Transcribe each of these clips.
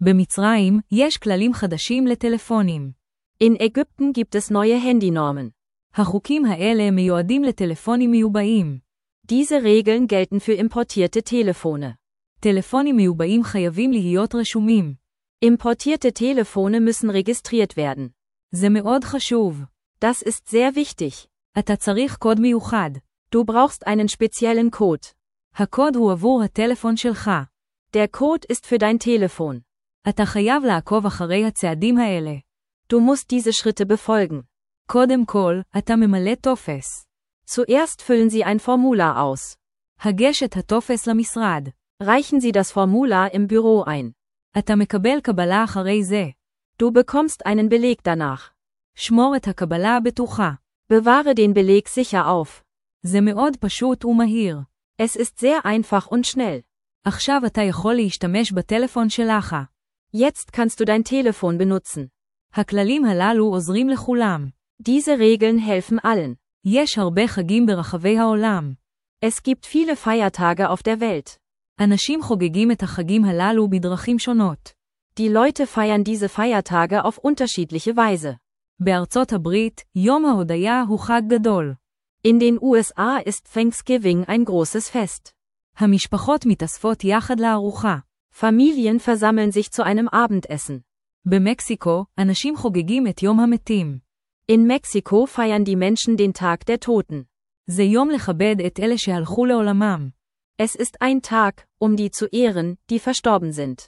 במצרים, יש כללים חדשים לטלפונים. In Ägypten gibt es neue Handynormen. החוקים האלה מיועדים לטלפונים מיובאים. Diese Regeln gelten für importierte Telefone. טלפונים מיובאים חייבים להיות רשומים. Importierte Telefone müssen registriert werden. זה מאוד חשוב. Das ist sehr wichtig. אתה צריך קוד מיוחד. Du brauchst einen speziellen Code. הקוד הוא עבור הטלפון שלך. Der Code ist für dein Telefon. אתה חייב לעקוב אחרי הצעדים האלה. Du musst diese Schritte befolgen. קודם כל, אתה ממלא טופס. Zuerst füllen Sie ein Formular aus. הגש את הטופס למשרד. Reichen Sie das Formular im Büro ein. אתה מקבל קבלה אחרי זה. Du bekommst einen Beleg danach. שמור את הקבלה בטוחה. Bewahre den Beleg sicher auf. זה מאוד פשוט ומהיר. Es ist sehr einfach und schnell. עכשיו אתה יכול להשתמש בטלפון שלך. Jetzt kannst du dein Telefon benutzen. הכללים הללו עוזרים לכולם. Diese Regeln helfen allen. יש הרבה חגים ברחבי העולם. Es gibt viele Feiertage auf der Welt. אנשים חוגגים את החגים הללו בדרכים שונות. Die Leute feiern diese Feiertage auf unterschiedliche Weise. בארצות הברית, יום ההודיה הוא חג גדול. In den USA ist Thanksgiving ein großes Fest. המשפחות מתאספות יחד לארוחה. Familien versammeln sich zu einem Abendessen. במקסיקו, אנשים חוגגים את יום המתים. In Mexiko feiern die Menschen den Tag der Toten. זה יום לכבד את אלה שהלכו לעולמם. Es ist ein Tag, um die zu ehren, die verstorben sind.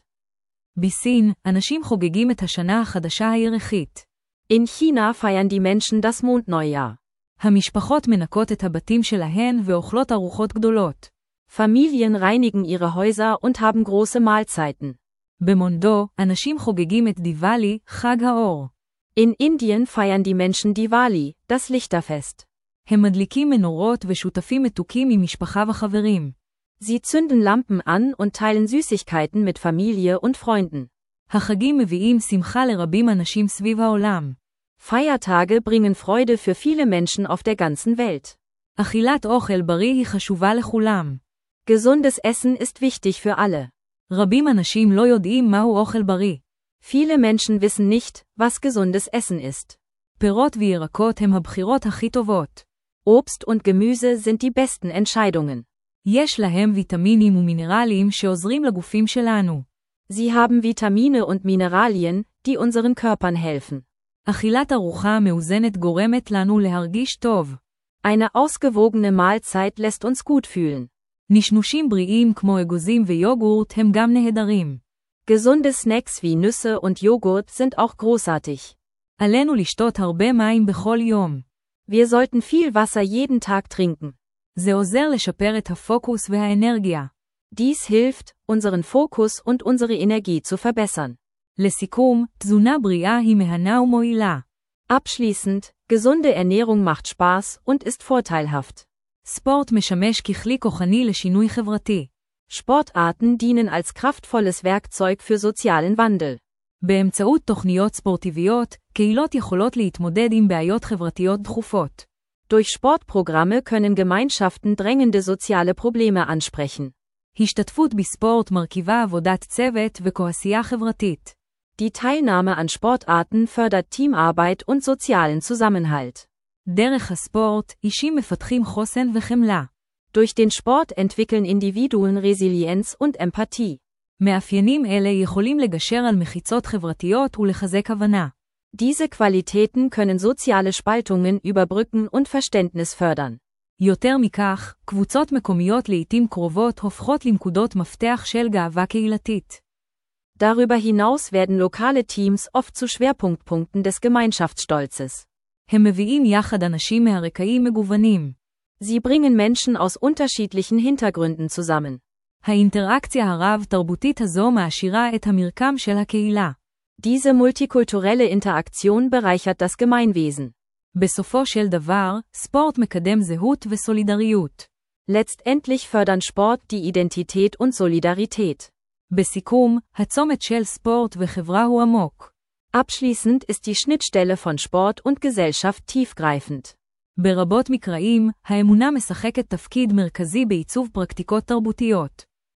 בסין, אנשים חוגגים את השנה החדשה הירחית. In China feiern die Menschen das Mondneujahr. המשפחות מנקות את הבתים שלהן ואוכלות ארוחות גדולות. Familien reinigen ihre Häuser und haben große Mahlzeiten. במונדו, אנשים חוגגים את דיוואלי, חג האור. In Indien feiern die Menschen Diwali, das Lichterfest. הם מדליקים מנורות ושותפים מתוקים עם משפחה וחברים. Sie zünden Lampen an und teilen Süßigkeiten mit Familie und Freunden. החגים מביאים שמחה לרבים אנשים סביב העולם. Feiertage bringen Freude für viele Menschen auf der ganzen Welt. אכילת אוכל בריא היא חשובה לכולם. Gesundes Essen ist wichtig für alle. רבים אנשים לא יודעים מהו אוכל בריא. Viele Menschen wissen nicht, was gesundes Essen ist. פירות וירקות הם הבחירות הכי טובות. Obst und Gemüse sind die besten Entscheidungen. יש להם ויטמינים ומינרלים שעוזרים לגופים שלנו. Sie haben Vitamine und Mineralien, die unseren Körpern helfen. אכילת ארוחה מאוזנת גורמת לנו להרגיש טוב. Eine ausgewogene Mahlzeit lässt uns gut fühlen. נשנושים בריאים כמו אגוזים ויוגורט הם גם נהדרים. Gesunde Snacks wie Nüsse und Joghurt sind auch großartig. עלינו לשתות הרבה מים בכל יום. Wir sollten viel Wasser jeden Tag trinken. זה עוזר לשפר את הפוקוס והאנרגיה. Dies hilft, unseren Fokus und unsere Energie zu verbessern. לסיכום, תזונה בריאה היא מהנה ומועילה. Abschließend, gesunde Ernährung macht Spaß und ist vorteilhaft. ספורט משמש ככלי כוחני לשינוי חברתי. Sportarten dienen als kraftvolles Werkzeug für sozialen Wandel. באמצעות תוכניות ספורטיביות, קהילות יכולות להתמודד עם בעיות חברתיות דחופות. Durch Sportprogramme können Gemeinschaften drängende soziale Probleme ansprechen. השתתפות בספורט מרכיבה עבודת צוות וכעשייה חברתית. Die Teilnahme an Sportarten fördert Teamarbeit und sozialen Zusammenhalt. דרך הספורט, אישים מפתחים חוסן וחמלה. Durch den Sport entwickeln Individuen Resilienz und Empathie. מאפיינים אלה יכולים לגשר על מחיצות חברתיות ולחזק הבנה. Diese Qualitäten können soziale Spaltungen überbrücken und Verständnis fördern. יותר מכך, קבוצות מקומיות לעתים קרובות הופכות לנקודות מפתח של גאווה קהילתית. Darüber hinaus werden lokale Teams oft zu Schwerpunktpunkten des Gemeinschaftsstolzes. הם מביאים יחד אנשים מהרקעים מגוונים. Sie bringen Menschen aus unterschiedlichen Hintergründen zusammen. האינטראקציה הרב-תרבותית הזו מעשירה את המרקם של הקהילה. Diese multikulturelle Interaktion bereichert das Gemeinwesen. בסופו של דבר, ספורט מקדם זהות וסולידריות. Letztendlich fördern Sport die Identität und Solidarität. בסיכום, הצומת של ספורט וחברה הוא עמוק. Abschließend ist die Schnittstelle von Sport und Gesellschaft tiefgreifend. ברבות מקראים, האמונה משחקת תפקיד מרכזי בעיצוב פרקטיקות תרבותיות.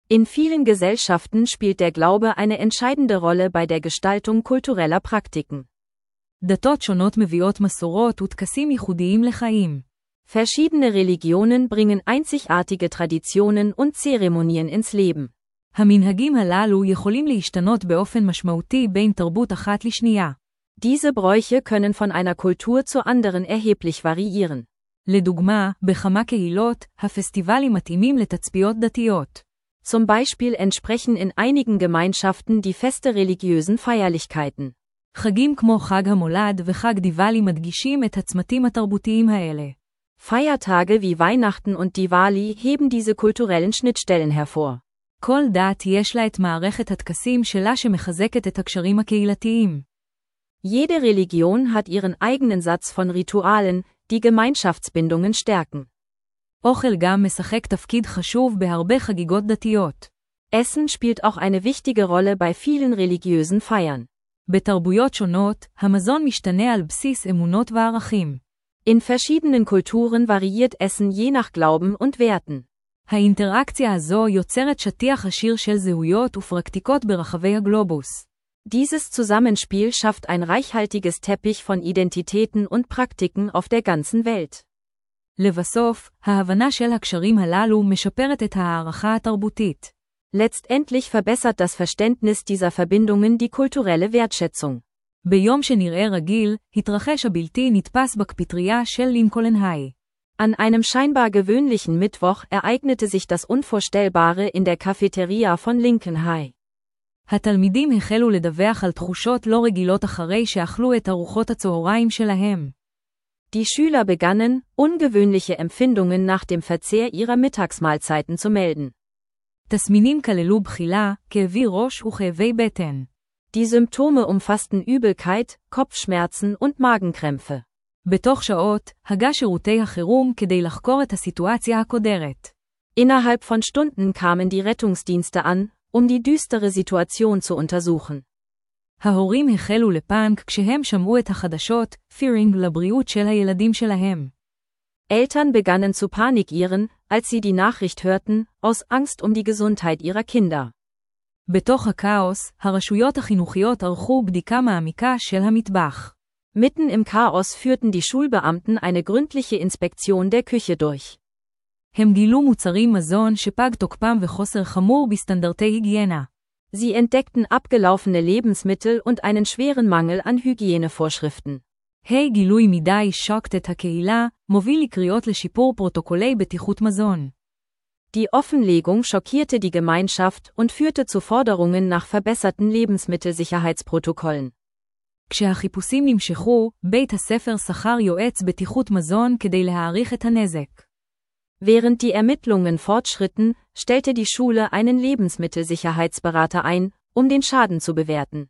In vielen Gesellschaften spielt der Glaube eine entscheidende Rolle bei der Gestaltung kultureller Praktiken. דתות שונות מביאות מסורות וטקסים ייחודיים לחיים. Verschiedene Religionen bringen einzigartige Traditionen und Zeremonien ins Leben. המנהגים הללו יכולים להשתנות באופן משמעותי בין תרבות אחת לשנייה. Diese Bräuche können von einer Kultur zur anderen erheblich variieren. לדוגמה, בכמה קהילות, הפסטיבלים מתאימים לתצפיות דתיות. Zum Beispiel entsprechen in einigen Gemeinschaften die Feste religiösen Feierlichkeiten. חגים כמו חג המולד וחג דיוואלי מדגישים את הצמתים התרבותיים האלה. Feiertage wie Weihnachten und Diwali heben diese kulturellen Schnittstellen hervor. כל דת יש לה את מערכת הטקסים שלה שמחזקת את הקשרים הקהילתיים. Jede Religion hat ihren eigenen Satz von Ritualen, die Gemeinschaftsbindungen stärken. אוכל גם משחק תפקיד חשוב בהרבה חגיגות דתיות. Essen spielt auch eine wichtige Rolle bei vielen religiösen Feiern. בתרבויות שונות, המזון משתנה על בסיס אמונות וערכים. In verschiedenen Kulturen variiert Essen je nach Glauben und Werten. האינטראקציה הזו יוצרת שטיח עשיר של זהויות ופרקטיקות ברחבי הגלובוס. Dieses Zusammenspiel schafft ein reichhaltiges Teppich von Identitäten und Praktiken auf der ganzen Welt. לבסוף, ההבנה של הקשרים הללו משפרת את ההערכה התרבותית. Letztendlich verbessert das Verständnis dieser Verbindungen die kulturelle Wertschätzung. ביום שנראה רגיל, התרחש הבלתי נתפס בקפיטריה של לינקולן היי. An einem scheinbar gewöhnlichen Mittwoch ereignete sich das Unvorstellbare in der Cafeteria von Lincoln High. התלמידים החלו לדווח על תחושות לא רגילות אחרי שאכלו את ארוחות הצהריים שלהם. Die Schüler begannen, ungewöhnliche Empfindungen nach dem Verzehr ihrer Mittagsmahlzeiten zu melden. תסמינים כללו בחילה, כאבי ראש וכאבי בטן. Die Symptome umfassten Übelkeit, Kopfschmerzen und Magenkrämpfe. בתוך שעות, הגה שירותי החירום כדי לחקור את הסיטואציה הקודרת. Innerhalb von Stunden kamen die Rettungsdienste an, die düstere Situation zu untersuchen. ההורים החלו לפאנק כשהם שמעו את החדשות, fearing לבריאות של הילדים שלהם. Eltern begannen zu panikieren, als sie die Nachricht hörten, aus Angst die Gesundheit ihrer Kinder. בתוך הכאוס, הרשויות החינוכיות ערכו בדיקה מעמיקה של המטבח. Mitten im Chaos führten die Schulbeamten eine gründliche Inspektion der Küche durch. הם גילו מוצרי מזון שפג תוקפם וחוסר חמור בסטנדרטי היגיינה. Sie entdeckten abgelaufene Lebensmittel und einen schweren Mangel an Hygienevorschriften. גילוי מדי שוקט את הקהילה, מוביל לקריאות לשיפור פרוטוקולי בטיחות מזון. Die Offenlegung schockierte die Gemeinschaft und führte zu Forderungen nach verbesserten Lebensmittelsicherheitsprotokollen. כשהחיפושים נמשכו, בית הספר שכר יועץ בטיחות מזון כדי להעריך את הנזק. Während die Ermittlungen fortschritten, stellte die Schule einen Lebensmittelsicherheitsberater ein, den Schaden zu bewerten.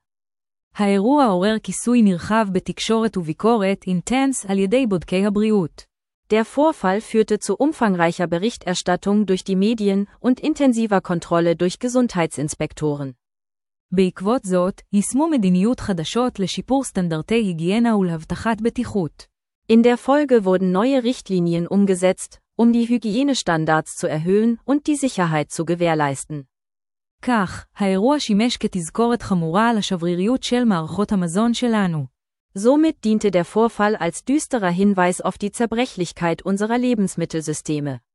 האירוע עורר כיסוי נרחב בתקשורת וביקורת אינטנס על ידי בודקי הבריאות. Der Vorfall führte zu umfangreicher Berichterstattung durch die Medien und intensiver Kontrolle durch Gesundheitsinspektoren. בעקבות זאת, יישמו מדיניות חדשות לשיפור סטנדרטי היגיינה ולהבטחת בטיחות. In der Folge wurden neue Richtlinien umgesetzt, die Hygienestandards zu erhöhen und die Sicherheit zu gewährleisten. כך, האירוע שימש כתזכורת חמורה על השבריריות של מערכות המזון שלנו. Somit diente der Vorfall als düsterer Hinweis auf die Zerbrechlichkeit unserer Lebensmittelsysteme.